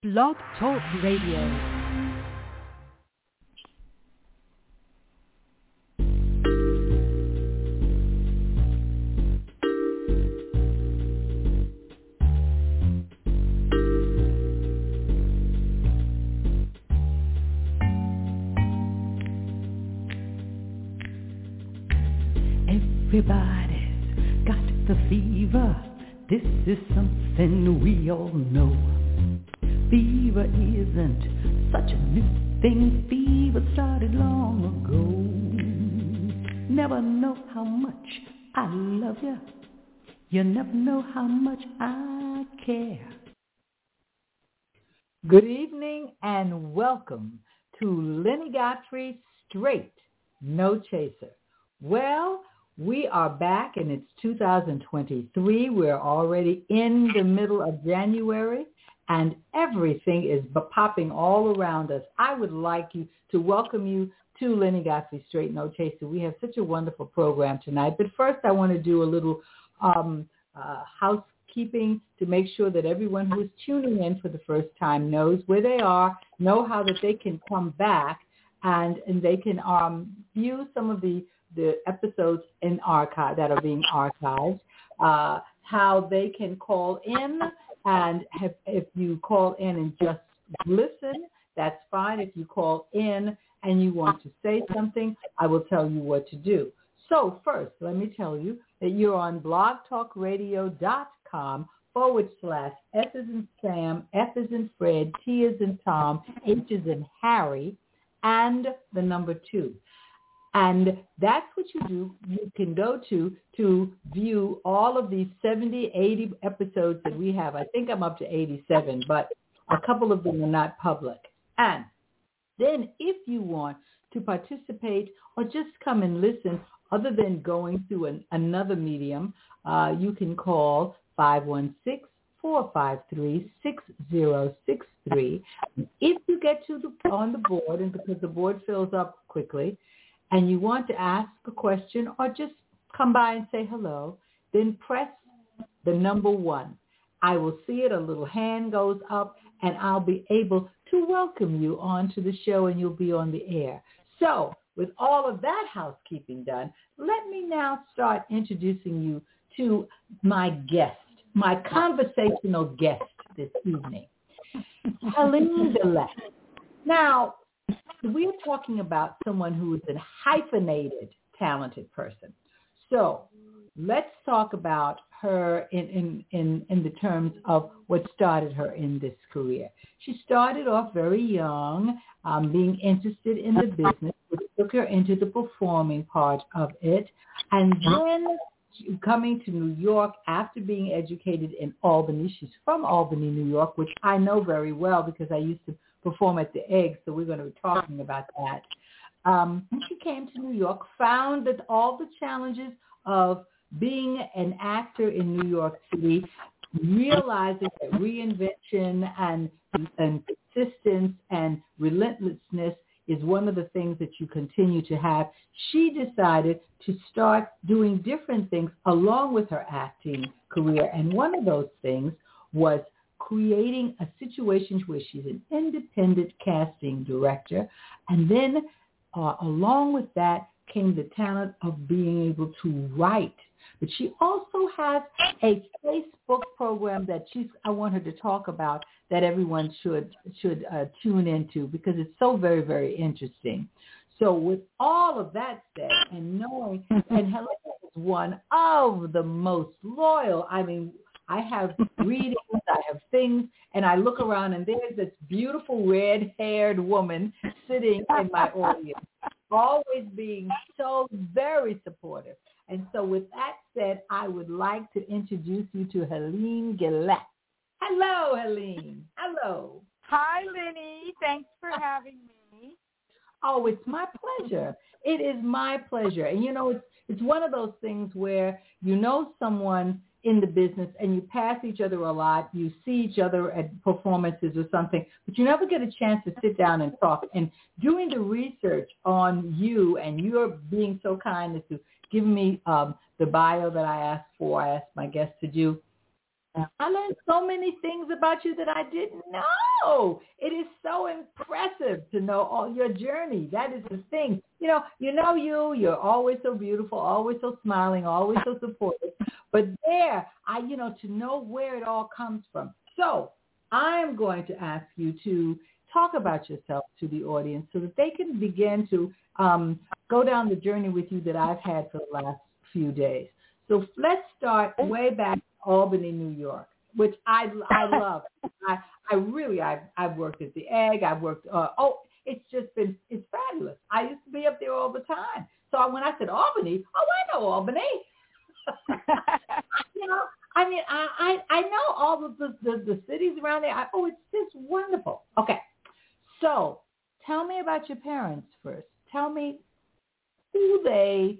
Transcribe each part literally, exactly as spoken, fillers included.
Blog Talk Radio. Everybody's got the fever. This is something we all know. Fever isn't such a new thing. Fever started long ago. Never know how much I love you. You never know how much I care. Good evening and welcome to Lenny Godfrey Straight No Chaser. Well, we are back and it's two thousand twenty-three. We're already in the middle of January and everything is popping all around us. I would like you to welcome you to Lenny Godfrey Straight No Chaser. We have such a wonderful program tonight. But first I want to do a little um, uh, housekeeping to make sure that everyone who is tuning in for the first time knows where they are, know how that they can come back and, and they can um, view some of the the episodes in archive that are being archived, uh, how they can call in, and have, if you call in and just listen, that's fine. If you call in and you want to say something, I will tell you what to do. So first, let me tell you that you're on blogtalkradio.com forward slash S as in Sam, F as in Fred, T as in Tom, H as in Harry, and the number two. And that's what you do. You can go to to view all of these seventy, eighty episodes that we have. I think I'm up to eighty-seven, but a couple of them are not public. And then if you want to participate or just come and listen, other than going through an, another medium, uh, you can call five one six, four five three, six zero six three. If you get to the, on the board, and because the board fills up quickly, and you want to ask a question or just come by and say hello, then press the number one. I will see it, a little hand goes up, and I'll be able to welcome you onto the show, and you'll be on the air. So with all of that housekeeping done, let me now start introducing you to my guest, my conversational guest this evening, Helene Gillette. Now, we're talking about someone who is a hyphenated, talented person. So let's talk about her in, in, in, in the terms of what started her in this career. She started off very young, um, being interested in the business, which took her into the performing part of it. And then coming to New York after being educated in Albany. She's from Albany, New York, which I know very well because I used to perform at the Egg, so we're going to be talking about that. Um, she came to New York, found that all the challenges of being an actor in New York City, realizing that reinvention and, and persistence and relentlessness is one of the things that you continue to have. She decided to start doing different things along with her acting career, and one of those things was creating a situation where she's an independent casting director. And then uh, along with that came the talent of being able to write. But she also has a Facebook program that she's, I want her to talk about that everyone should should uh, tune into because it's so very, very interesting. So with all of that said and knowing, and Helene is one of the most loyal, I mean, I have readings, I have things, and I look around and there's this beautiful red-haired woman sitting in my audience, always being so very supportive. And so with that said, I would like to introduce you to Helene Gillette. Hello, Helene. Hello. Hi, Lenny. Thanks for having me. Oh, it's my pleasure. It is my pleasure. And, you know, it's it's one of those things where you know someone in the business and you pass each other a lot, you see each other at performances or something, but you never get a chance to sit down and talk. And doing the research on you, and you're being so kind as to give me um, the bio that I asked for, I asked my guests to do, I learned so many things about you that I didn't know. It is so impressive to know all your journey. That is the thing. You know, you know you, you're always so beautiful, always so smiling, always so supportive. But there, I, you know, to know where it all comes from. So I am going to ask you to talk about yourself to the audience so that they can begin to um, go down the journey with you that I've had for the last few days. So let's start way back in Albany, New York, which I, I love. I, I really, I've, I've worked at the Egg. I've worked, uh, oh, it's just been, it's fabulous. I used to be up there all the time. So when I said Albany, oh, I know Albany. You know, I mean, I, I, I know all of the, the, the cities around there. I, oh, it's just wonderful. Okay. So tell me about your parents first. Tell me who they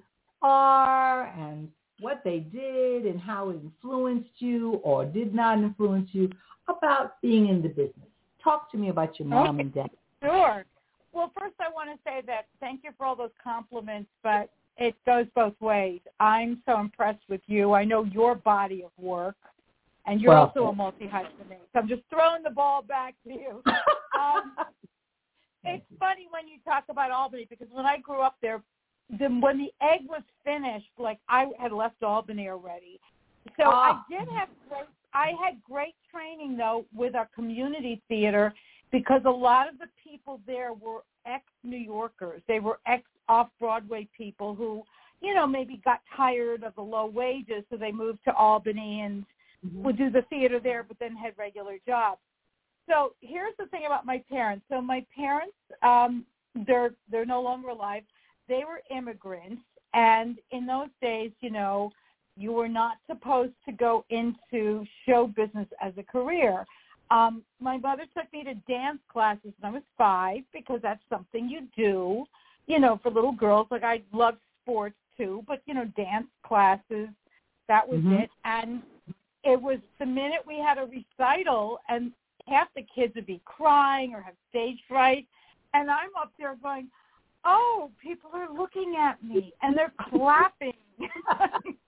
are and what they did and how it influenced you or did not influence you about being in the business. Talk to me about your mom okay. and dad. Sure. Well, first I want to say that thank you for all those compliments, but it goes both ways. I'm so impressed with you. I know your body of work, and you're well, also a multi-hyphenate. So I'm just throwing the ball back to you. Um, it's funny when you talk about Albany because when I grew up there, the, when the Egg was finished, like I had left Albany already. So oh. I did have great, I had great training though with our community theater because a lot of the people there were ex-New Yorkers. They were ex-off-Broadway people who, you know, maybe got tired of the low wages, so they moved to Albany and mm-hmm. would do the theater there, but then had regular jobs. So here's the thing about my parents. So my parents, um, they're they're no longer alive. They were immigrants, and in those days, you know, you were not supposed to go into show business as a career. Um, my mother took me to dance classes when I was five because that's something you do, you know, for little girls. Like I loved sports too, but, you know, dance classes, that was mm-hmm. it. And it was the minute we had a recital and half the kids would be crying or have stage fright, and I'm up there going, oh, people are looking at me, and they're clapping. And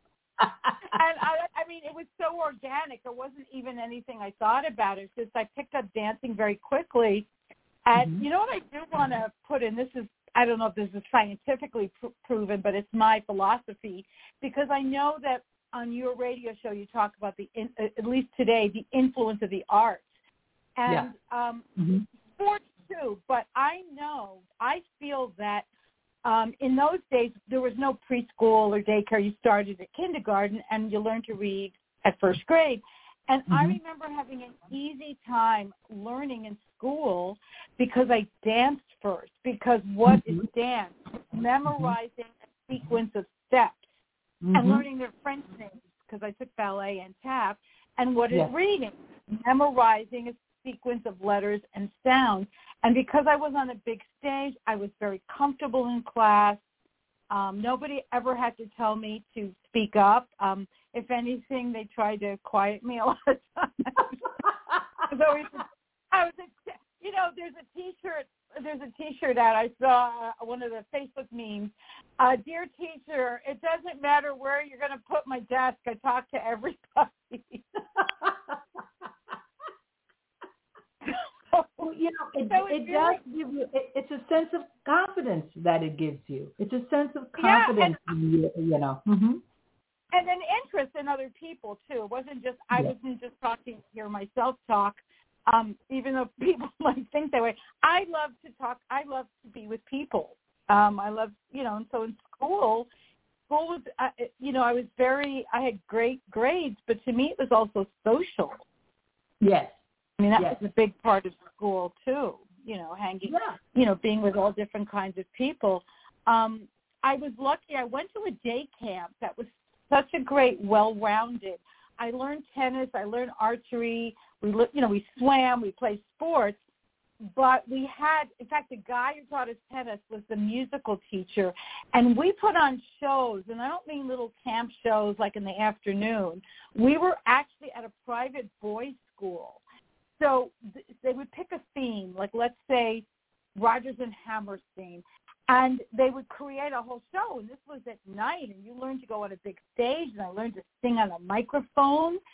I, I mean, it was so organic. It wasn't even anything I thought about. It's just I picked up dancing very quickly. And mm-hmm. you know what I do want to put in? This is, I don't know if this is scientifically pr- proven, but it's my philosophy, because I know that on your radio show you talk about, the in, at least today, the influence of the arts. And yeah. um, mm-hmm. sports too, but I know, I feel that um, in those days there was no preschool or daycare. You started at kindergarten and you learned to read at first grade. And mm-hmm. I remember having an easy time learning in school because I danced first. Because what mm-hmm. is dance? Memorizing mm-hmm. a sequence of steps mm-hmm. and learning their French names because I took ballet and tap. And what is yeah. reading? Memorizing a sequence of letters and sounds. And because I was on a big stage, I was very comfortable in class. Um, nobody ever had to tell me to speak up. Um, if anything, they tried to quiet me a lot of times. I was always, I was, a, you know, there's a T-shirt. There's a T-shirt out. I saw uh, one of the Facebook memes. Uh, Dear teacher, it doesn't matter where you're going to put my desk. I talk to everybody. Well, you know, it, so it, it does give you, it, it's a sense of confidence that it gives you. It's a sense of confidence, yeah, and, in you, you know. Mm-hmm. And an interest in other people, too. It wasn't just, I yeah. wasn't just talking to hear myself talk, um, even though people might think that way. I love to talk, I love to be with people. Um, I love, you know, and so in school, school was, uh, you know, I was very, I had great grades, but to me it was also social. Yes. I mean, that yes. was a big part of school, too, you know, hanging, yeah. you know, being with all different kinds of people. Um, I was lucky. I went to a day camp that was such a great, well-rounded. I learned tennis. I learned archery. We, you know, we swam. We played sports. But we had, in fact, the guy who taught us tennis was the musical teacher. And we put on shows, and I don't mean little camp shows like in the afternoon. We were actually at a private boys' school. So th- they would pick a theme, like let's say Rodgers and Hammerstein, and they would create a whole show. And this was at night, and you learned to go on a big stage, and I learned to sing on a microphone.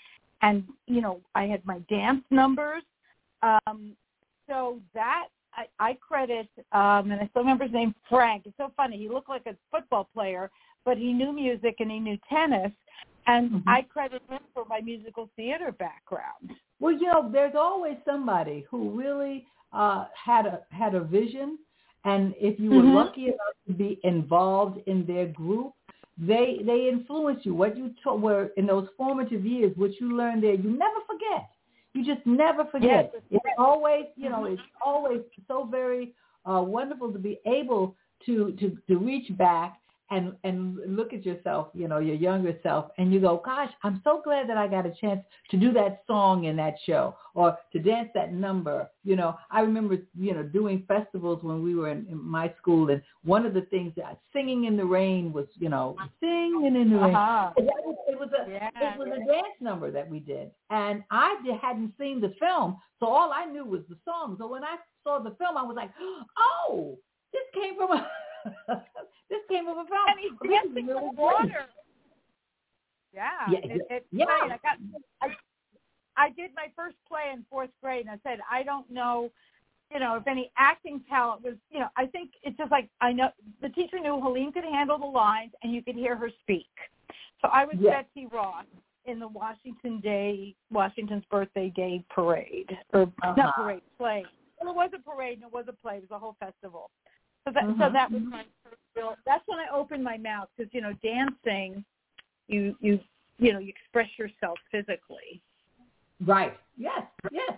and, you know, I had my dance numbers. Um, so that I, I credit, um, and I still remember his name, Frank. It's so funny. He looked like a football player, but he knew music and he knew tennis. And mm-hmm. I credit him for my musical theater background. Well, you know, there's always somebody who really uh, had a had a vision, and if you were mm-hmm. lucky enough to be involved in their group, they they influence you. What you ta- were in those formative years, what you learned there, you never forget. You just never forget. Yes. It's always, you know, it's always so very uh, wonderful to be able to to to reach back and and look at yourself, you know, your younger self, and you go, gosh, I'm so glad that I got a chance to do that song in that show or to dance that number. You know, I remember, you know, doing festivals when we were in, in my school, and one of the things that singing in the rain was, you know, singing in the rain. Uh-huh. It was, it was a yeah, it was yeah. a dance number that we did, and I did, hadn't seen the film, so all I knew was the song. So when I saw the film, I was like, oh, this came from a this came from a film. And he's dancing really with water. Yeah, yeah, it, it's yeah. great. I got, I, I did my first play in fourth grade, and I said, I don't know, you know, if any acting talent was, you know, I think it's just like I know the teacher knew Helene could handle the lines, and you could hear her speak. So I was yeah. Betsy Ross in the Washington Day, Washington's Birthday Day parade, or uh-huh. not parade, play. Well, it was a parade, and it was a play. It was a whole festival. So that, mm-hmm. so that was my first real, that's when I opened my mouth, because, you know, dancing, you, you, you know, you express yourself physically. Right. Yes. Yes.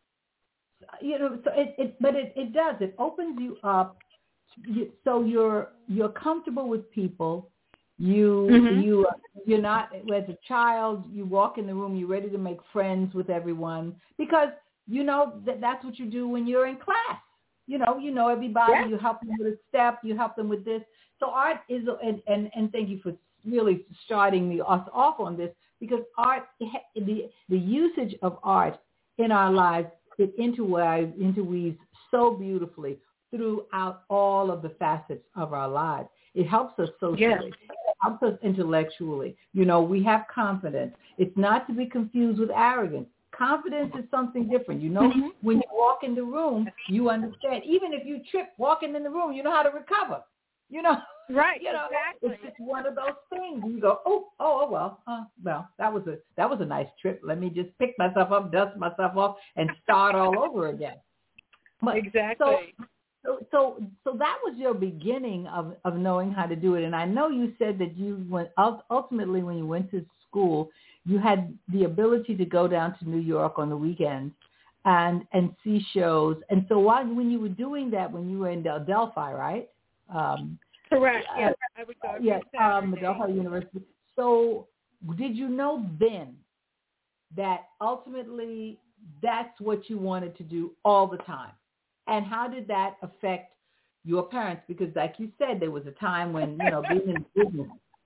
You know, so it, it but it, it does, it opens you up. You, so you're, you're comfortable with people. You, mm-hmm. you, you're not, as a child, you walk in the room, you're ready to make friends with everyone, because you know that that's what you do when you're in class. You know, you know everybody. Yeah. You help them with a step. You help them with this. So art is, and, and, and thank you for really starting me us off on this, because art, the the usage of art in our lives, it interweaves, interweaves so beautifully throughout all of the facets of our lives. It helps us socially. Yeah. It helps us intellectually. You know, we have confidence. It's not to be confused with arrogance. Confidence is something different. You know, mm-hmm. when you walk in the room, you understand. Even if you trip walking in the room, you know how to recover. You know, right? You know, exactly. It's just one of those things. You go, oh, oh, oh well, uh, well, that was a that was a nice trip. Let me just pick myself up, dust myself off, and start all over again. But, exactly. So, so, so, so that was your beginning of of knowing how to do it. And I know you said that you went ultimately when you went to school, you had the ability to go down to New York on the weekends and and see shows. And so while when you were doing that, when you were in Del- Delphi, right? Um, Correct. Yes, uh, I would go. Yes, um, Delphi University. So did you know then that ultimately that's what you wanted to do all the time? And how did that affect your parents? Because like you said, there was a time when, you know, being in business,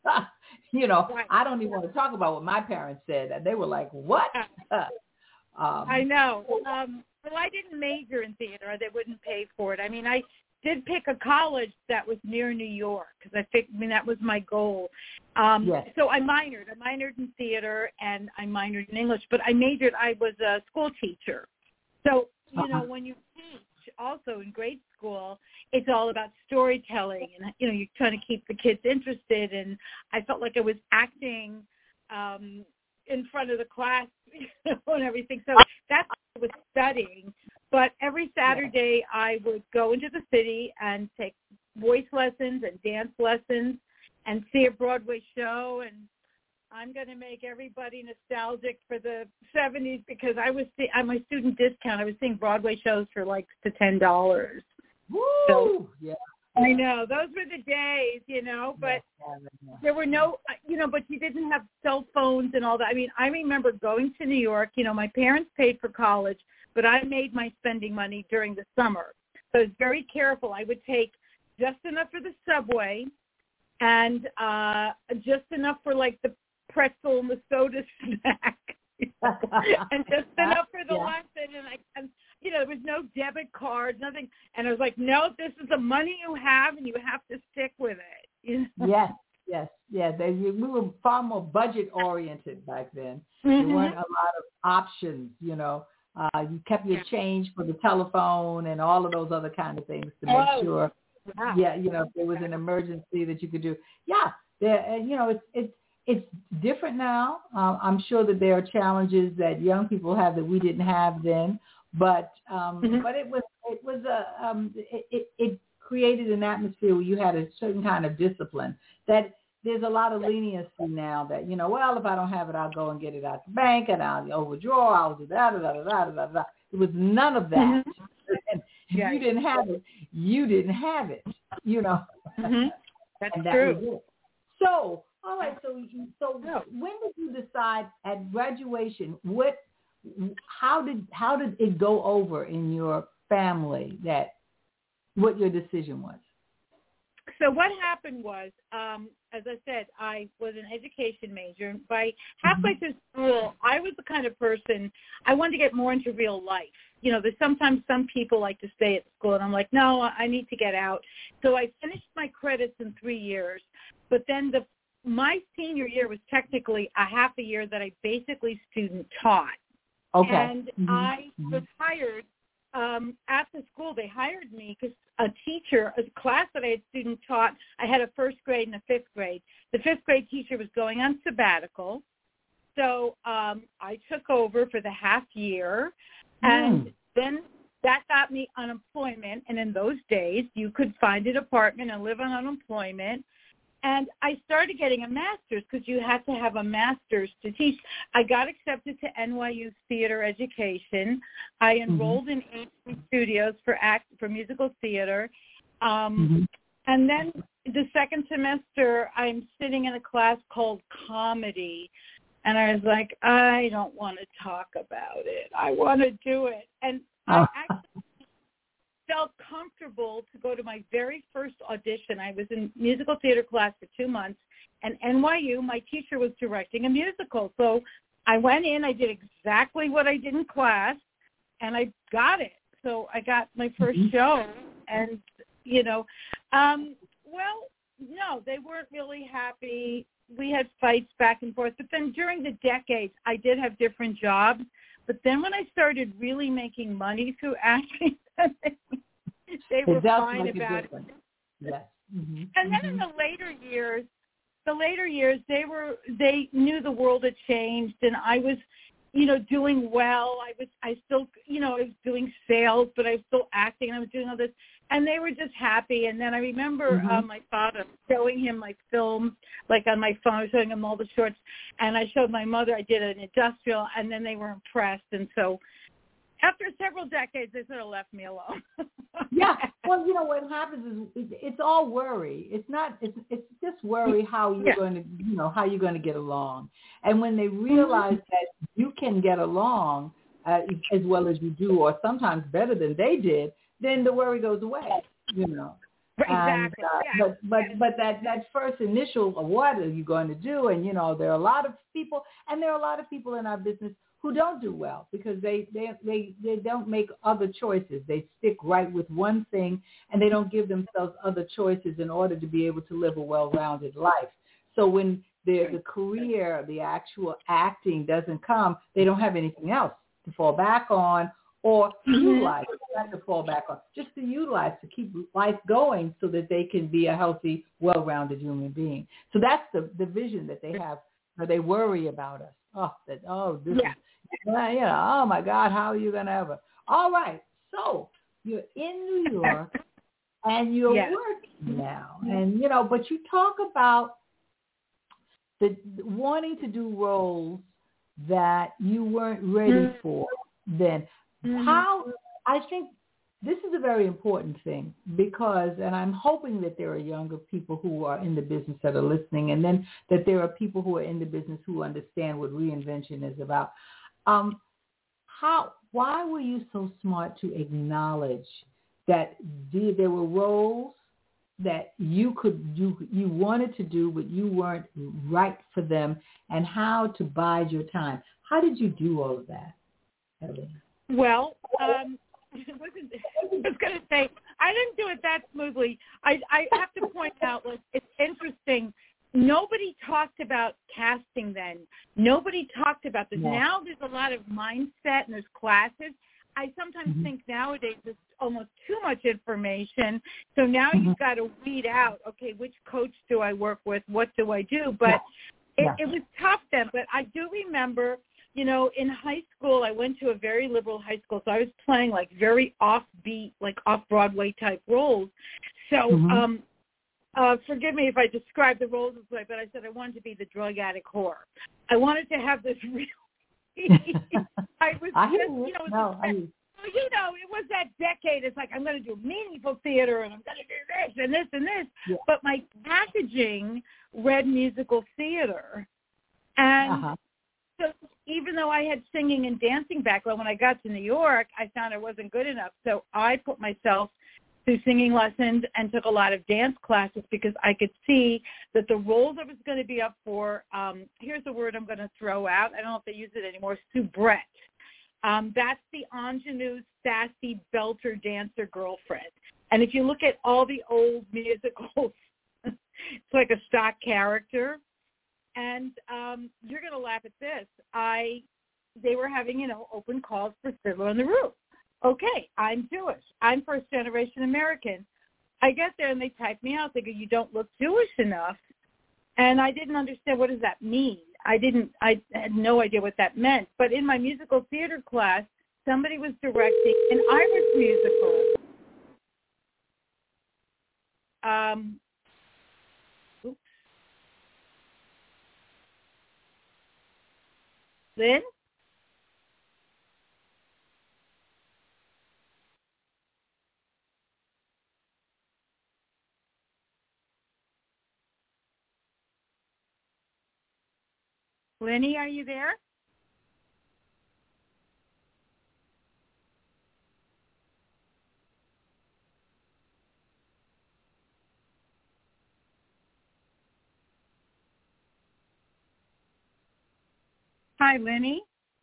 you know, right. I don't even want to talk about what my parents said. They were like, what? um, I know. Um, well, I didn't major in theater. They wouldn't pay for it. I mean, I did pick a college that was near New York, because I think, I mean, that was my goal. Um, yes. So I minored. I minored in theater, and I minored in English, but I majored. I was a school teacher. So, you uh-huh. know, when you teach also in grade school, it's all about storytelling, and, you know, you're trying to keep the kids interested. And I felt like I was acting um, in front of the class, you know, and everything. So that's what I was studying. But every Saturday I would go into the city and take voice lessons and dance lessons and see a Broadway show. And I'm going to make everybody nostalgic for the seventies, because I was see- on my student discount, I was seeing Broadway shows for like to ten dollars. Woo! So, yeah. I know. Those were the days, you know, but there were no, you know, but you didn't have cell phones and all that. I mean, I remember going to New York. You know, my parents paid for college, but I made my spending money during the summer. So I was very careful. I would take just enough for the subway and uh, just enough for, like, the pretzel and the soda snack. And just enough for the yeah. lesson. And, I, and, you know, there was no debit cards, nothing. And I was like, no, this is the money you have, and you have to stick with it. You know? Yes. yes, yeah. They, we were far more budget oriented back then. Mm-hmm. There weren't a lot of options, you know. Uh, you kept your change for the telephone and all of those other kind of things to make oh, sure, wow. yeah, you know, if there was an emergency that you could do. Yeah, there, and, you know, it's it's it's different now. Uh, I'm sure that there are challenges that young people have that we didn't have then, but um, Mm-hmm. but it was it was a um, it, it it created an atmosphere where you had a certain kind of discipline that. There's a lot of leniency now that, you know, well, if I don't have it, I'll go and get it out the bank and I'll overdraw, I'll do that, da, da, da, da, da, da. There was none of that. Mm-hmm. And if yeah. you didn't have it, you didn't have it, you know. Mm-hmm. That's and that true. was it. So, all right, so so when did you decide at graduation, what, how did how did it go over in your family that what your decision was? So what happened was, um, as I said, I was an education major. By halfway through school, I was the kind of person, I wanted to get more into real life. You know, there's sometimes some people like to stay at school, and I'm like, no, I need to get out. So I finished my credits in three years. But then the my senior year was technically a half a year that I basically student taught. Okay. And mm-hmm. I mm-hmm. was hired um, at the school. They hired me because a teacher, a class that I had student taught, I had a first grade and a fifth grade. The fifth grade teacher was going on sabbatical. So um, I took over for the half year. And mm. then that got me unemployment. And in those days, you could find an apartment and live on unemployment. And I started getting a master's because you had to have a master's to teach. I got accepted to N Y U Theater Education. I enrolled mm-hmm. in A C Studios for act for musical theater. Um, mm-hmm. And then the second semester, I'm sitting in a class called comedy. And I was like, I don't want to talk about it. I want to do it. And I actually felt comfortable to go to my very first audition. I was in musical theater class for two months, and N Y U, my teacher was directing a musical. So I went in, I did exactly what I did in class, and I got it. So I got my first mm-hmm. show, and, you know, um, well, no, they weren't really happy. We had fights back and forth. But then during the decades, I did have different jobs. But then when I started really making money through acting, they were fine about it. Yes. Mm-hmm. And then mm-hmm. in the later years, the later years, they were they knew the world had changed, and I was, you know, doing well. I was, I still, you know, I was doing sales, but I was still acting, and I was doing all this, and they were just happy. And then I remember mm-hmm. uh, my father showing him my films, like on my phone, showing him all the shorts, and I showed my mother. I did an industrial, and then they were impressed, and so after several decades, they sort of left me alone. Yeah. Well, you know, what happens is it's all worry. It's not, it's it's just worry how you're yeah. going to, you know, how you're going to get along. And when they realize mm-hmm. that you can get along uh, as well as you do, or sometimes better than they did, then the worry goes away, you know. Exactly. And, uh, yeah. But but but that, that first initial, what are you going to do? And, you know, there are a lot of people, and there are a lot of people in our business who don't do well because they, they, they, they don't make other choices. They stick right with one thing, and they don't give themselves other choices in order to be able to live a well-rounded life. So when the, the career, the actual acting doesn't come, they don't have anything else to fall back on or utilize, not to fall back on, just to utilize, to keep life going so that they can be a healthy, well-rounded human being. So that's the, the vision that they have, or they worry about us. Oh, that, oh, this yeah. is, you know, oh my God, how are you going to ever? All right. So you're in New York and you're yes. working now. And, you know, but you talk about the wanting to do roles that you weren't ready mm-hmm. for then. Mm-hmm. How, I think this is a very important thing because, and I'm hoping that there are younger people who are in the business that are listening, and then that there are people who are in the business who understand what reinvention is about. Um, how, why were you so smart to acknowledge that there were roles that you could you you wanted to do, but you weren't right for them, and how to bide your time? How did you do all of that, Evelyn? Well, um, I was going to say, I didn't do it that smoothly. I, I have to point out, like, it's interesting nobody talked about casting then. Nobody talked about this. Yeah. Now there's a lot of mindset and there's classes. I sometimes mm-hmm. think nowadays there's almost too much information. So now mm-hmm. you've got to weed out, okay, which coach do I work with? What do I do? But yeah. It, yeah. it was tough then. But I do remember, you know, in high school, I went to a very liberal high school. So I was playing like very offbeat, like off-Broadway type roles. So mm-hmm. um, uh, forgive me if I describe the roles this way, but I said I wanted to be the drug addict whore. I wanted to have this real I was I just, you know, no, I well, you know, it was that decade. It's like, I'm going to do meaningful theater and I'm going to do this and this and this. Yeah. But my packaging read musical theater. And uh-huh. so even though I had singing and dancing background, when I got to New York, I found I wasn't good enough. So I put myself through singing lessons and took a lot of dance classes because I could see that the roles I was going to be up for, um, here's the word I'm going to throw out. I don't know if they use it anymore, soubrette. Um, that's the ingenue, sassy, belter, dancer girlfriend. And if you look at all the old musicals, it's like a stock character. And um, you're going to laugh at this. I, they were having, you know, open calls for Fiddler on the Roof. Okay, I'm Jewish. I'm first-generation American. I get there and they type me out. They go, you don't look Jewish enough. And I didn't understand, what does that mean? I didn't, I had no idea what that meant. But in my musical theater class, somebody was directing an Irish musical. Um, oops. Lynn? Lenny, are you there? Hi, Lenny.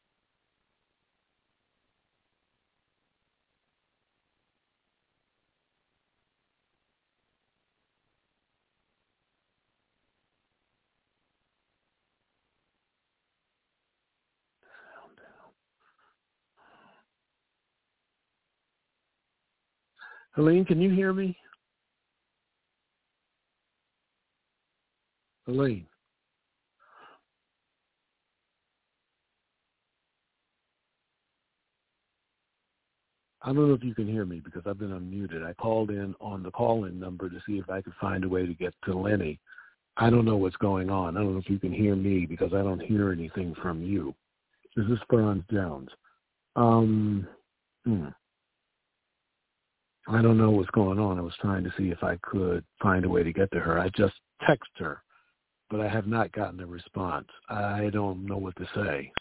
Helene, can you hear me? Helene. I don't know if you can hear me because I've been unmuted. I called in on the call-in number to see if I could find a way to get to Lenny. I don't know what's going on. I don't know if you can hear me because I don't hear anything from you. This is Franz Jones. Um, hmm. I don't know what's going on. I was trying to see if I could find a way to get to her. I just text her, but I have not gotten a response. I don't know what to say.